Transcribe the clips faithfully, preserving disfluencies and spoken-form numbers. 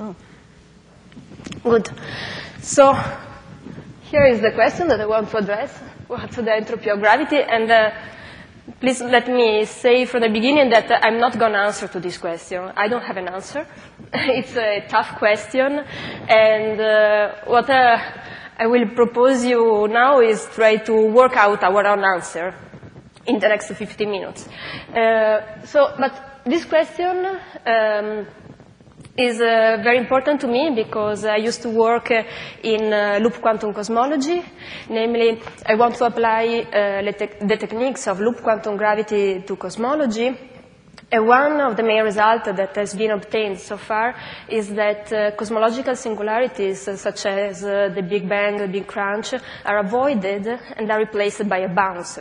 Oh. Good. So here is the question that I want to address. What's the entropy of gravity? And uh, please let me say from the beginning that uh, I'm not going to answer to this question. I don't have an answer. It's a tough question. And uh, what uh, I will propose you now is try to work out our own answer in the next fifteen minutes. Uh, so, but this question um, is uh, very important to me because I used to work uh, in uh, loop quantum cosmology. Namely, I want to apply uh, te the techniques of loop quantum gravity to cosmology. And one of the main results that has been obtained so far is that uh, cosmological singularities uh, such as uh, the Big Bang, the Big Crunch, are avoided and are replaced by a bounce.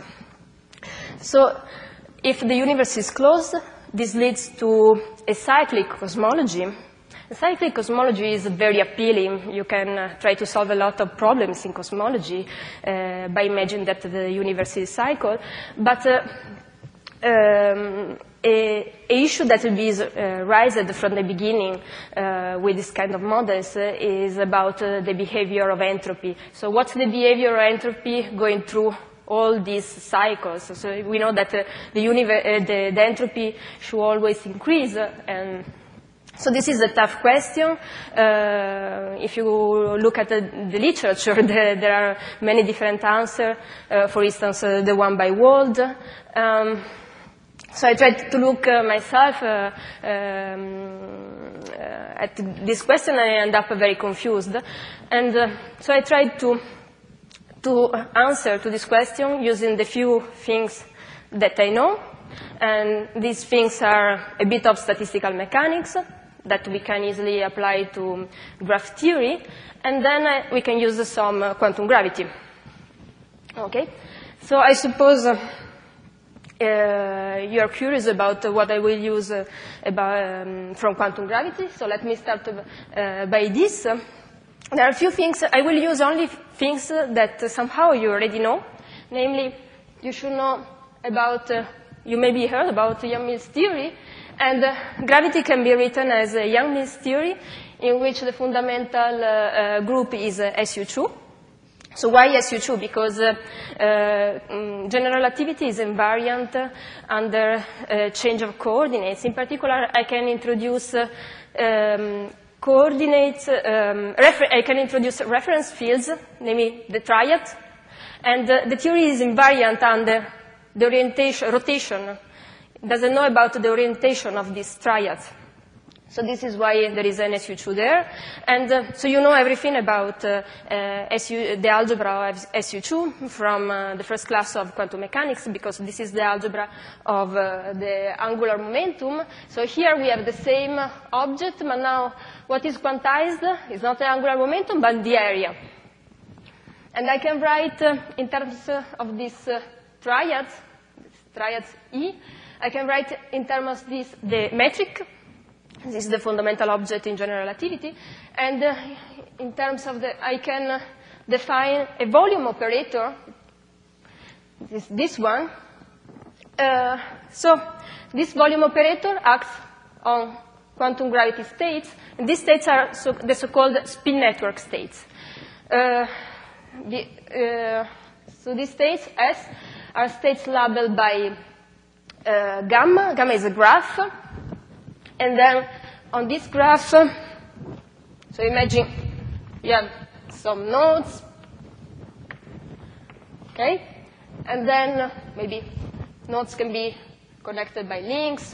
So if the universe is closed, this leads to a cyclic cosmology. A cyclic cosmology is very appealing. You can uh, try to solve a lot of problems in cosmology uh, by imagining that the universe is cycle. But uh, um, a, a issue that will be uh, raised from the beginning uh, with this kind of models uh, is about uh, the behavior of entropy. So what's the behavior of entropy going through all these cycles? So we know that uh, the, uh, the, the entropy should always increase. Uh, and so this is a tough question. Uh, if you look at the, the literature, the, there are many different answers. Uh, for instance, uh, the one by Wald. Um, so I tried to look uh, myself uh, um, uh, at this question, and I end up very confused. And uh, so I tried to to answer to this question using the few things that I know. And these things are a bit of statistical mechanics that we can easily apply to graph theory. And then uh, we can use some uh, quantum gravity. Okay? So I suppose uh, uh, you are curious about uh, what I will use uh, about, um, from quantum gravity. So let me start uh, by this. There are a few things. I will use only things that uh, somehow you already know. Namely, you should know about, uh, you maybe heard about Yang-Mills theory. And uh, gravity can be written as a Yang-Mills theory in which the fundamental uh, uh, group is uh, S U two. So why S U two? Because uh, uh, general relativity is invariant uh, under uh, change of coordinates. In particular, I can introduce uh, um, coordinates, um, I can introduce reference fields, namely the triad, and uh, the theory is invariant under the orientation, rotation. It doesn't know about the orientation of this triad. So this is why there is an S U two there. And uh, so you know everything about uh, uh, S U, the algebra of S U two from uh, the first class of quantum mechanics, because this is the algebra of uh, the angular momentum. So here we have the same object, but now what is quantized is not the angular momentum, but the area. And I can write uh, in terms uh, of this uh, triad, triad E, I can write in terms of this the metric. This is the fundamental object in general relativity. And uh, in terms of the, I can uh, define a volume operator, this, this one. Uh, so this volume operator acts on quantum gravity states. And these states are so, the so-called spin network states. Uh, the, uh, so these states, S, are states labeled by uh, gamma. Gamma is a graph. And then on this graph, so imagine you have some nodes, okay? And then maybe nodes can be connected by links.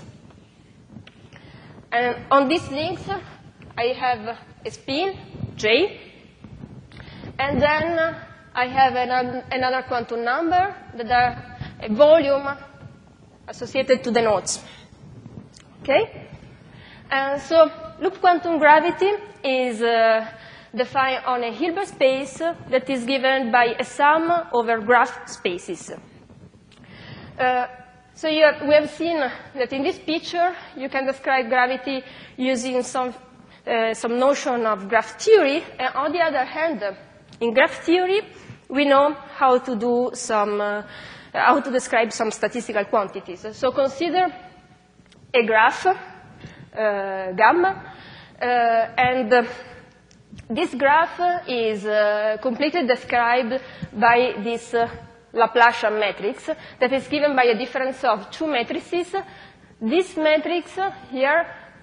And on these links, I have a spin, J. And then I have an, another quantum number that are a volume associated to the nodes, okay? And so loop quantum gravity is uh, defined on a Hilbert space that is given by a sum over graph spaces. Uh, so you have, we have seen that in this picture, you can describe gravity using some, uh, some notion of graph theory. And on the other hand, in graph theory, we know how to do some, uh, how to describe some statistical quantities. So consider a graph, Uh, gamma, and uh, this graph is uh, completely described by this uh, Laplacian matrix that is given by a difference of two matrices. This matrix here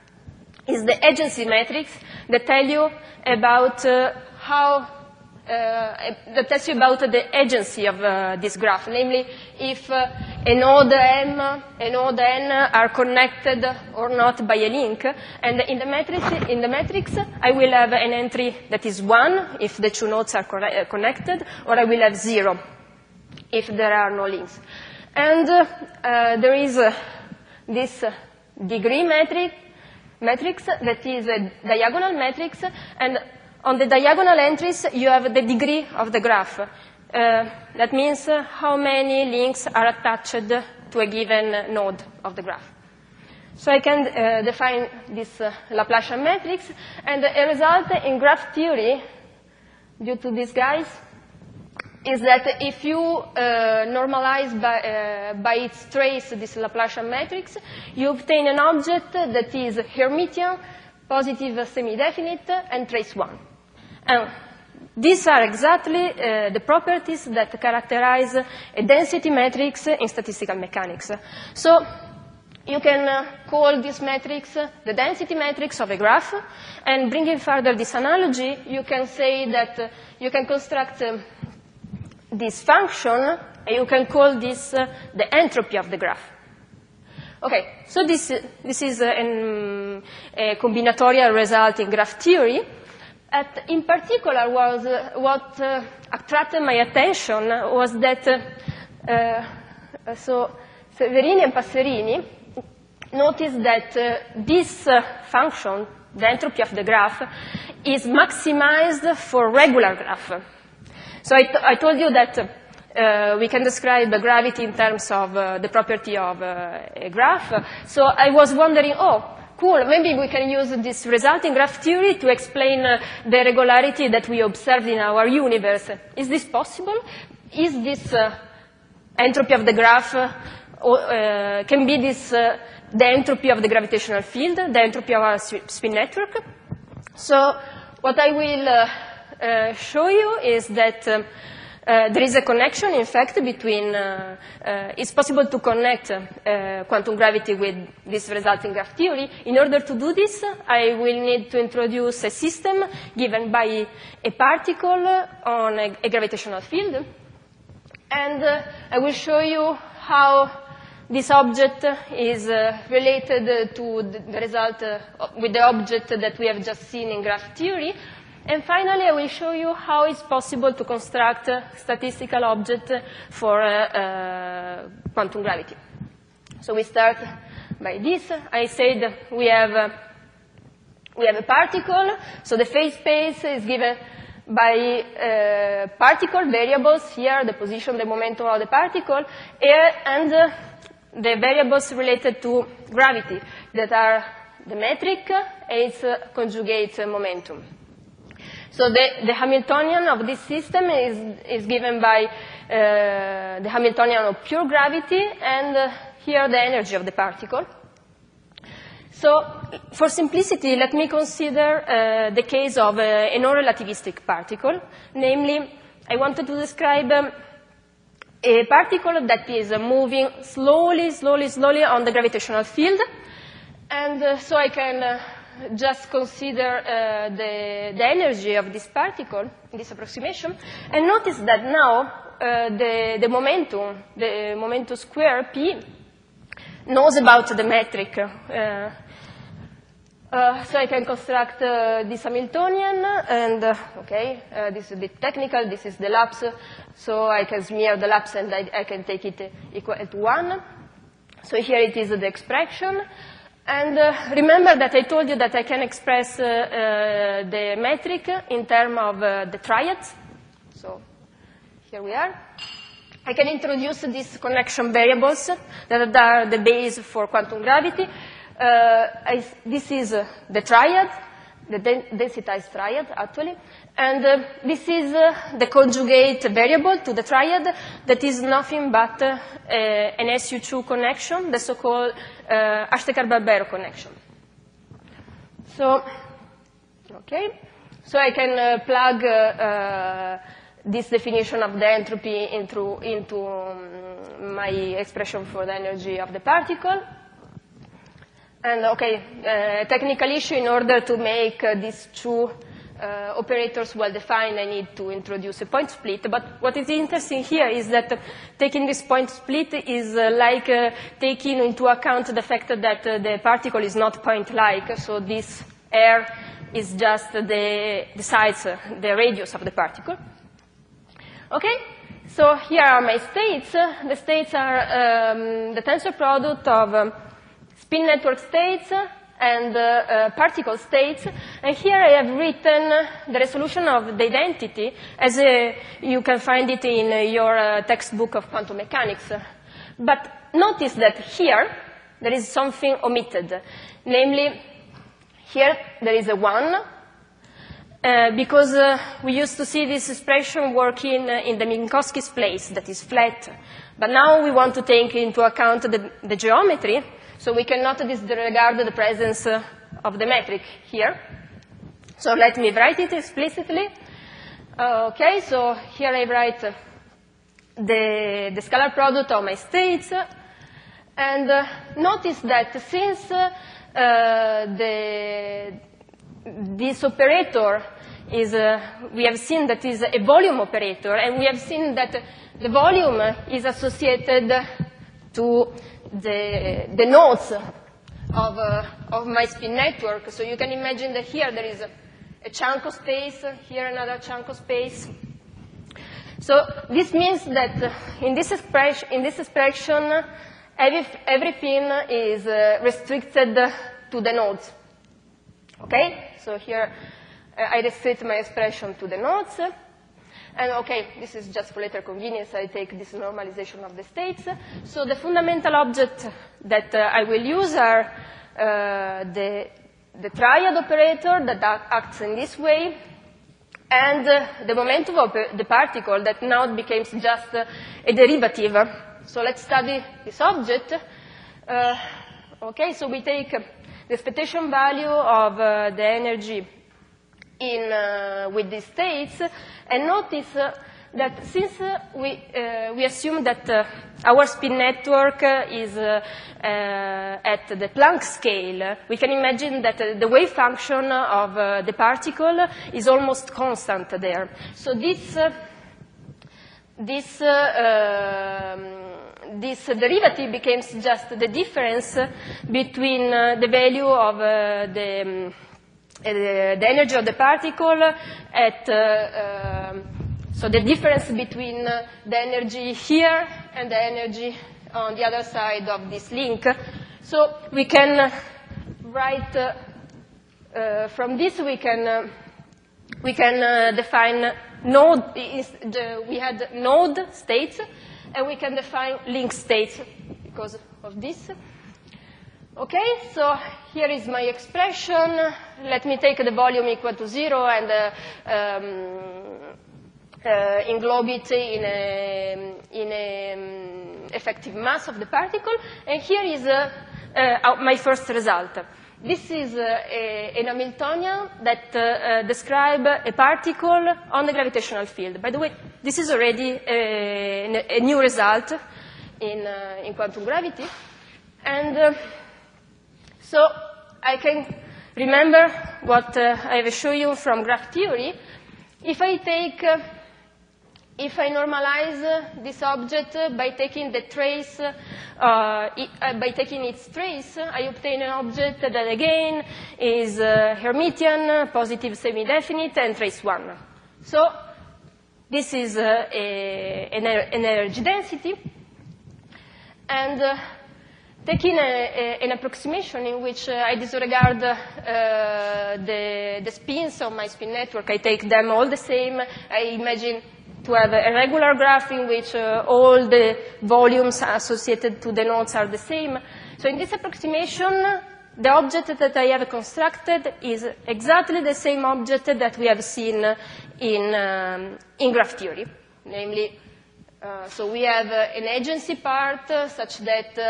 is the agency matrix that tells you about uh, how Uh, that tells you about the agency of uh, this graph, namely if uh, a node M, a node N are connected or not by a link. And in the matrix, in the matrix, I will have an entry that is one if the two nodes are connected, or I will have zero if there are no links. And uh, uh, there is uh, this uh, degree metric, matrix that is a diagonal matrix, and on the diagonal entries, you have the degree of the graph. Uh, that means uh, how many links are attached to a given node of the graph. So I can uh, define this uh, Laplacian matrix, and a result in graph theory, due to these guys, is that if you uh, normalize by, uh, by its trace this Laplacian matrix, you obtain an object that is Hermitian, positive semi-definite, and trace one. And these are exactly uh, the properties that characterize a density matrix in statistical mechanics. So you can uh, call this matrix uh, the density matrix of a graph, and bringing further this analogy, you can say that uh, you can construct uh, this function, and you can call this uh, the entropy of the graph. Okay, so this, uh, this is uh, an, a combinatorial result in graph theory. At, in particular, was uh, what uh, attracted my attention was that uh, uh, so Severini and Passerini noticed that uh, this uh, function, the entropy of the graph, is maximized for regular graph. So I, t I told you that uh, we can describe the gravity in terms of uh, the property of uh, a graph. So I was wondering, oh, cool, maybe we can use this result in graph theory to explain uh, the regularity that we observed in our universe. Is this possible? Is this uh, entropy of the graph, uh, uh, can be this uh, the entropy of the gravitational field, the entropy of our spin network? So what I will uh, uh, show you is that um, Uh, there is a connection, in fact, between, uh, uh, it's possible to connect uh, quantum gravity with this resulting graph theory. In order to do this, I will need to introduce a system given by a particle on a, a gravitational field. And uh, I will show you how this object is uh, related to the result uh, with the object that we have just seen in graph theory. And finally, I will show you how it's possible to construct a statistical object for uh, uh, quantum gravity. So we start by this. I said we have, uh, we have a particle. So the phase space is given by uh, particle variables here, the position, the momentum of the particle, and uh, the variables related to gravity that are the metric and its uh, conjugate uh, momentum. So the, the Hamiltonian of this system is, is given by uh, the Hamiltonian of pure gravity, and uh, here the energy of the particle. So for simplicity, let me consider uh, the case of a, a non-relativistic particle. Namely, I wanted to describe um, a particle that is uh, moving slowly, slowly, slowly on the gravitational field. And uh, so I can uh, just consider uh, the, the energy of this particle in this approximation, and notice that now uh, the, the momentum, the momentum square P, knows about the metric. Uh, uh, so I can construct uh, this Hamiltonian, and uh, okay, uh, this is a bit technical. This is the lapse, so I can smear the lapse, and I, I can take it equal to one. So here it is the expression. And uh, remember that I told you that I can express uh, uh, the metric in terms of uh, the triads. So here we are. I can introduce these connection variables that are the base for quantum gravity. Uh, I, this is uh, the triad, the den densitized triad, actually. And uh, this is uh, the conjugate variable to the triad that is nothing but uh, an S U two connection, the so-called uh, Achtekar-Barbero connection. So Okay? So I can uh, plug uh, uh, this definition of the entropy into, into um, my expression for the energy of the particle. And, okay, uh, technical issue, in order to make uh, these two uh, operators well-defined, I need to introduce a point split. But what is interesting here is that uh, taking this point split is uh, like uh, taking into account the fact that uh, the particle is not point-like. So this R is just the, the size, uh, the radius of the particle. Okay, so here are my states. The states are um, the tensor product of um, spin network states and uh, uh, particle states. And here I have written the resolution of the identity as uh, you can find it in uh, your uh, textbook of quantum mechanics. But notice that here there is something omitted. Namely, here there is a one, uh, because uh, we used to see this expression working uh, in the Minkowski's place, that is flat. But now we want to take into account the, the geometry, so we cannot disregard the presence uh, of the metric here. So let me write it explicitly. Uh, okay, so here I write uh, the, the scalar product of my states. And uh, notice that since uh, uh, the, this operator is, uh, we have seen that is a volume operator, and we have seen that the volume is associated to the, the nodes of, uh, of my spin network. So you can imagine that here there is a, a chunk of space, here another chunk of space. So this means that in this expression, in this expression every, everything is uh, restricted to the nodes. Okay? So here uh, I restrict my expression to the nodes. And okay, this is just for later convenience. I take this normalization of the states. So the fundamental object that uh, I will use are uh, the, the triad operator that acts in this way, and uh, the momentum of the particle that now becomes just uh, a derivative. So let's study this object. Uh, okay, so we take uh, the expectation value of uh, the energy in, uh, with these states, and notice uh, that since uh, we, uh, we assume that uh, our spin network uh, is uh, uh, at the Planck scale, we can imagine that uh, the wave function of uh, the particle is almost constant there. So this, uh, this, uh, um, this derivative becomes just the difference between uh, the value of uh, the um, Uh, the energy of the particle at, uh, uh, so the difference between uh, the energy here and the energy on the other side of this link. So we can write, uh, uh, from this we can, uh, we can uh, define node, the, we had node states, and we can define link states because of this. Okay, so here is my expression. Let me take the volume equal to zero and uh, um, uh, englobe it in a, in a um, effective mass of the particle. And here is uh, uh, my first result. This is uh, a, an Hamiltonian that uh, uh, describes a particle on the gravitational field. By the way, this is already a, a new result in, uh, in quantum gravity. And uh, so I can remember what uh, I have shown you from graph theory. If I take, uh, if I normalize uh, this object uh, by taking the trace, uh, it, uh, by taking its trace, I obtain an object that again is uh, Hermitian, positive semi-definite, and trace one. So this is uh, a, an, an energy density, and uh, taking a, a, an approximation in which uh, I disregard uh, the, the spins of my spin network, I take them all the same. I imagine to have a regular graph in which uh, all the volumes associated to the nodes are the same. So in this approximation, the object that I have constructed is exactly the same object that we have seen in, um, in graph theory, namely, Uh, so we have uh, an agency part uh, such that uh,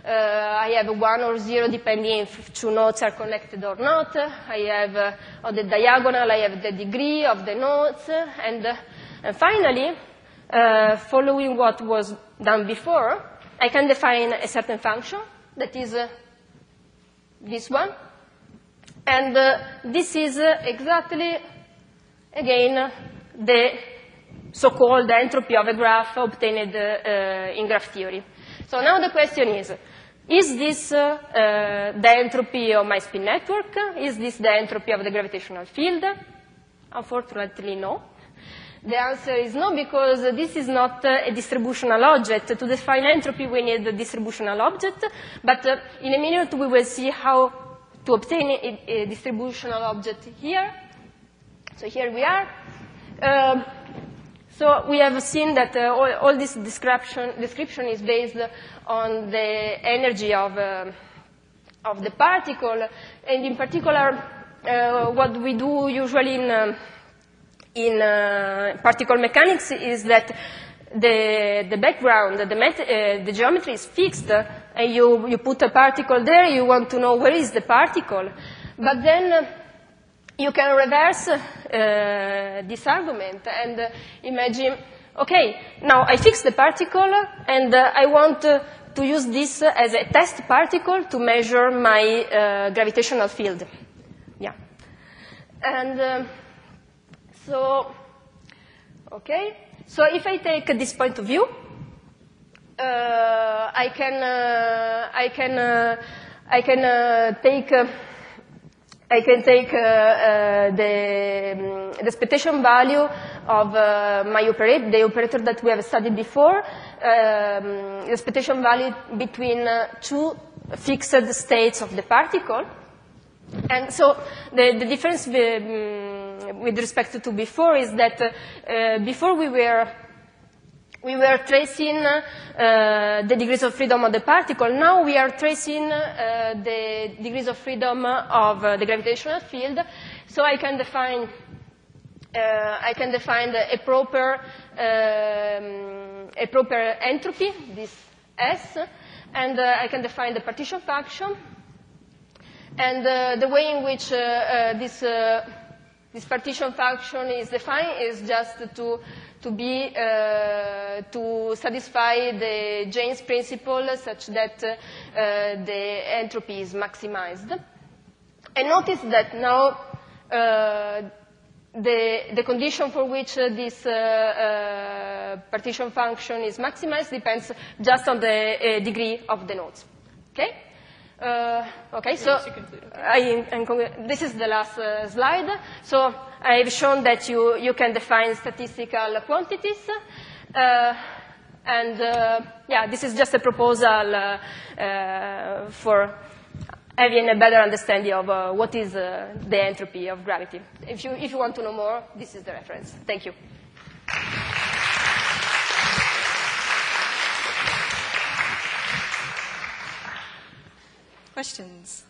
Uh, I have one or zero depending if two nodes are connected or not. I have uh, on the diagonal, I have the degree of the nodes. And, uh, and finally, uh, following what was done before, I can define a certain function that is uh, this one. And uh, this is uh, exactly, again, the so-called entropy of a graph obtained uh, in graph theory. So now the question is, is this uh, uh, the entropy of my spin network? Is this the entropy of the gravitational field? Unfortunately, no. The answer is no, because this is not uh, a distributional object. To define entropy, we need a distributional object. But uh, in a minute, we will see how to obtain a, a distributional object here. So here we are. Uh, so we have seen that uh, all, all this description, description is based on the energy of, uh, of the particle. And in particular, uh, what we do usually in, um, in uh, particle mechanics is that the, the background, the, met uh, the geometry is fixed, uh, and you, you put a particle there, you want to know where is the particle. But then uh, you can reverse uh, this argument and uh, imagine, okay, now I fix the particle, and uh, I want uh, to use this as a test particle to measure my uh, gravitational field. Yeah. And uh, so, okay. So if I take this point of view, uh, I can uh, I can uh, I can uh, take uh, I can take uh, uh, the um, the expectation value of uh, my operator, the operator that we have studied before, um, the expectation value between uh, two fixed states of the particle, and so the the difference um, with respect to before is that uh, before we were we were tracing uh, the degrees of freedom of the particle. Now we are tracing uh, the degrees of freedom of uh, the gravitational field. So I can define uh, I can define a proper um, a proper entropy, this S, and uh, I can define the partition function. And uh, the way in which uh, uh, this uh, this partition function is defined is just to to be uh, to satisfy the James principle such that uh, the entropy is maximized. And notice that now uh, the the condition for which uh, this uh, uh, partition function is maximized depends just on the uh, degree of the nodes. Okay. Uh, okay, so I, I, this is the last uh, slide. So I've shown that you, you can define statistical quantities. Uh, and uh, yeah, this is just a proposal uh, uh, for having a better understanding of uh, what is uh, the entropy of gravity. If you, if you want to know more, this is the reference. Thank you. Questions?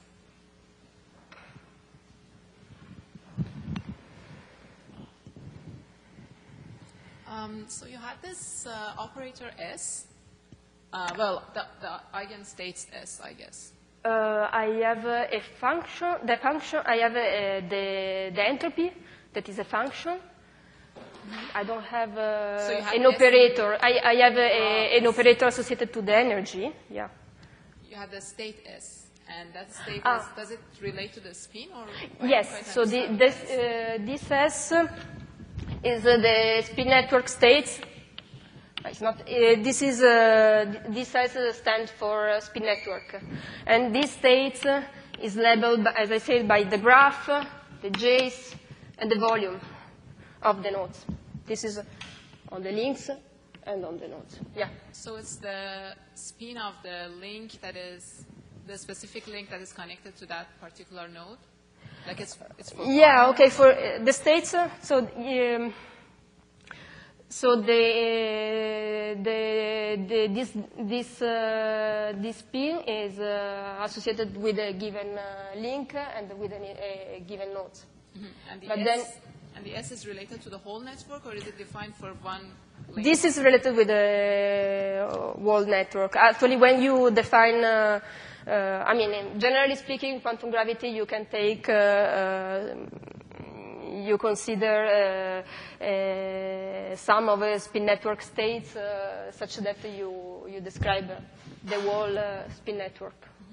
Um, so you had this uh, operator S. Uh, well, the, the eigenstates S, I guess. Uh, I have uh, a function. The function I have uh, the the entropy that is a function. Mm-hmm. I don't have, uh, so you have an operator. I, I have a, a, an operator associated to the energy. Yeah. You have the state S. And that state, ah. is, does it relate to the spin? Or yes, so the, this, uh, this S is uh, the spin network states. It's not, uh, this is, uh, this S stands for uh, spin network. And this state uh, is labeled, as I said, by the graph, the J's, and the volume of the nodes. This is on the links and on the nodes. Yeah. So it's the spin of the link that is the specific link that is connected to that particular node? Like it's, it's for yeah, okay, for uh, the states, uh, so, um, so the, uh, the, the, this, this, uh, this spin is uh, associated with a given uh, link and with an, a, a given node. Mm-hmm. And the but S, then, and the S is related to the whole network, or is it defined for one link? This is related with the wall network. Actually, when you define, uh, uh, I mean, generally speaking, quantum gravity, you can take, uh, uh, you consider uh, uh, some of a spin network states uh, such that you, you describe the whole uh, spin network.